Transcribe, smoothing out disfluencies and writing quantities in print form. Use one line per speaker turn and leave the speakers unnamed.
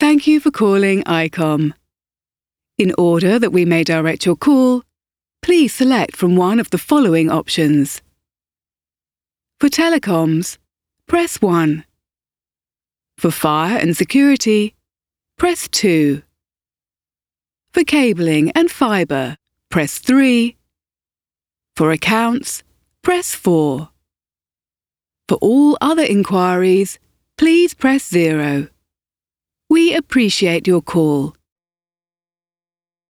Thank you for calling ICOM. In order that we may direct your call, please select from one of the following options. For telecoms, press 1. For fire and security, press 2. For cabling and fibre, press 3. For accounts, press 4. For all other inquiries, please press 0. We appreciate your call.